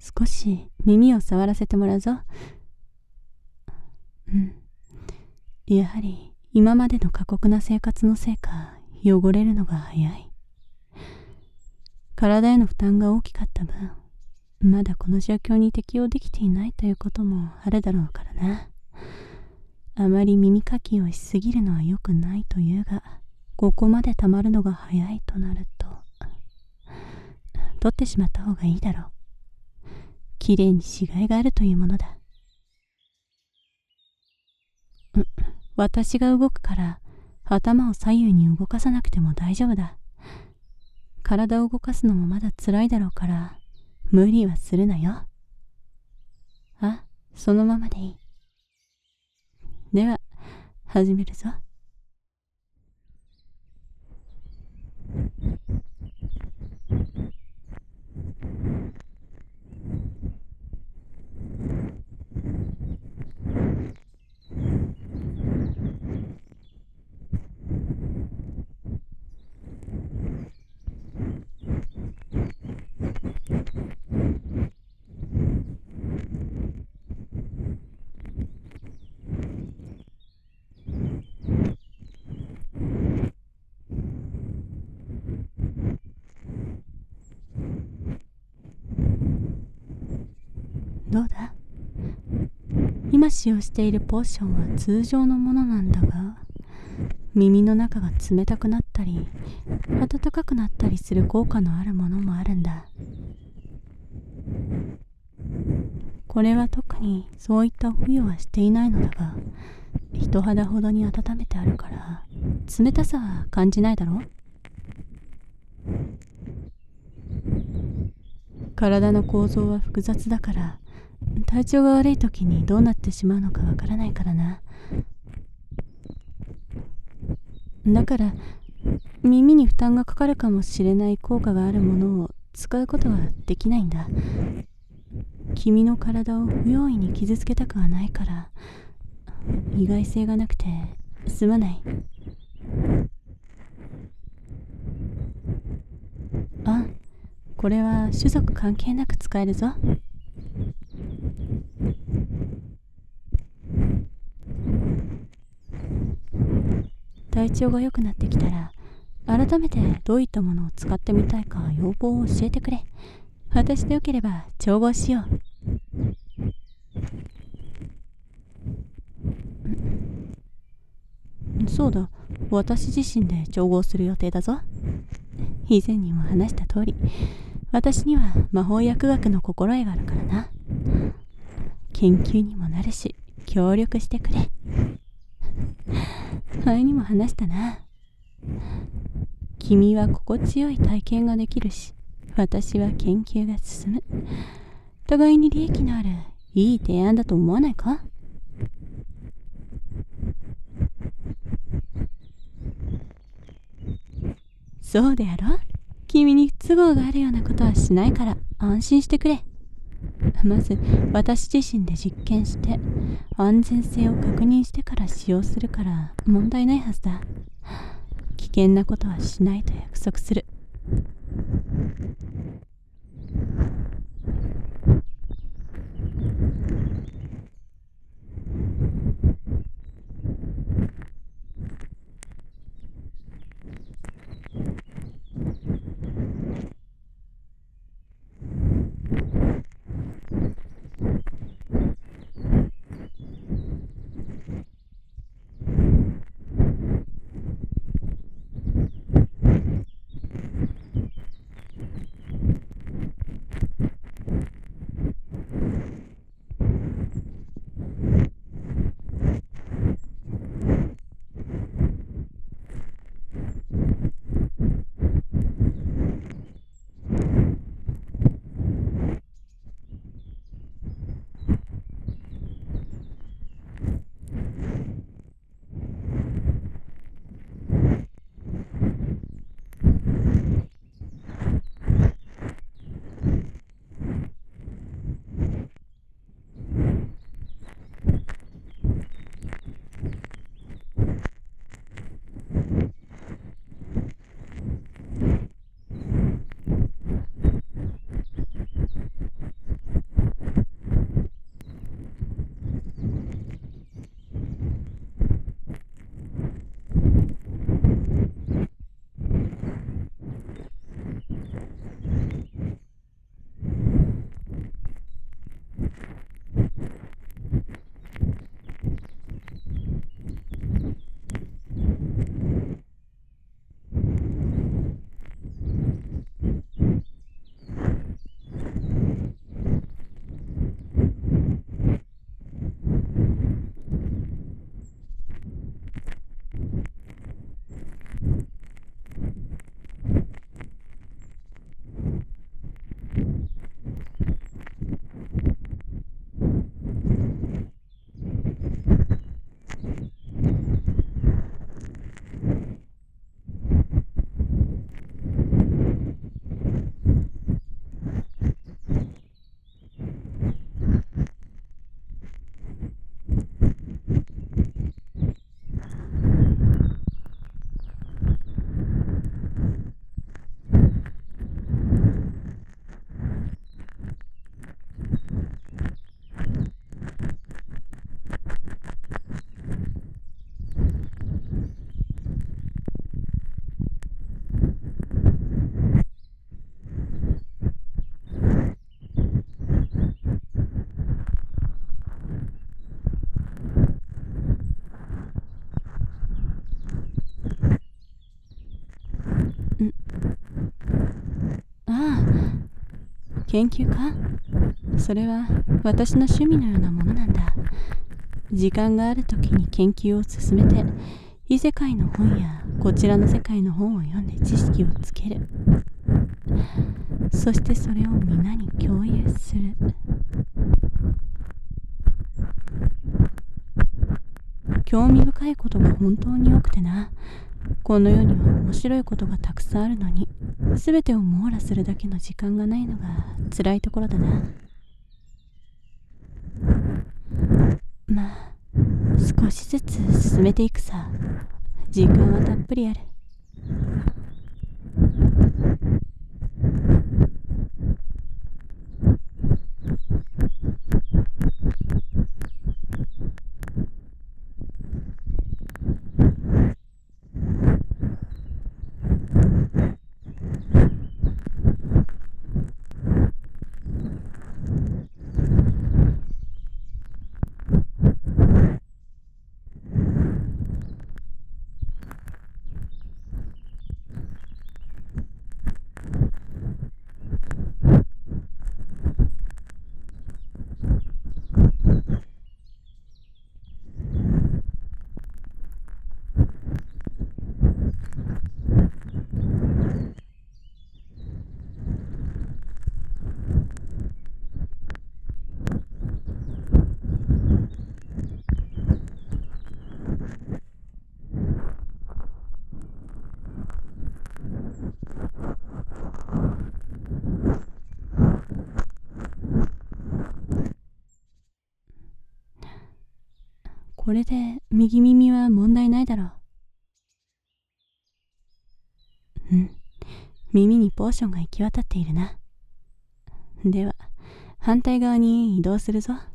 少し耳を触らせてもらうぞ。やはり今までの過酷な生活のせいか汚れるのが早い。体への負担が大きかった分、まだこの状況に適応できていないということもあるだろうからな。あまり耳かきをしすぎるのは良くないというが、ここまで溜まるのが早いとなると、取ってしまった方がいいだろう。きれいに死骸があるというものだ。私が動くから頭を左右に動かさなくても大丈夫だ。体を動かすのもまだ辛いだろうから無理はするなよ。そのままでいい。では始めるぞ。どうだ？今使用しているポーションは通常のものなんだが、耳の中が冷たくなったり暖かくなったりする効果のあるものもあるんだ。これは特にそういった付与はしていないのだが、人肌ほどに温めてあるから冷たさは感じないだろう。体の構造は複雑だから、体調が悪い時にどうなってしまうのかわからないからな。だから耳に負担がかかるかもしれない効果があるものを使うことはできないんだ。君の体を不用意に傷つけたくはないから、意外性がなくてすまない。これは種族関係なく使えるぞ。体調が良くなってきたら改めてどういったものを使ってみたいか要望を教えてくれ。私でよければ調合しよう。そうだ、私自身で調合する予定だぞ。以前にも話した通り、私には魔法薬学の心得があるからな。研究にもなるし協力してくれ。前にも話したな。君は心地よい体験ができるし、私は研究が進む。互いに利益のあるいい提案だと思わないか？そうであろう。君に不都合があるようなことはしないから安心してくれ。まず私自身で実験して安全性を確認してから使用するから問題ないはずだ。危険なことはしないと約束する。 研究か？それは私の趣味のようなものなんだ。時間がある時に研究を進めて、異世界の本やこちらの世界の本を読んで知識をつける。そしてそれを皆に共有する。興味深いことが本当に多くてな。この世には面白いことがたくさんあるのに、全てを網羅するだけの時間がないのが辛いところだな。まあ、少しずつ進めていくさ。時間はたっぷりある。これで右耳は問題ないだろう。耳にポーションが行き渡っているな。では反対側に移動するぞ。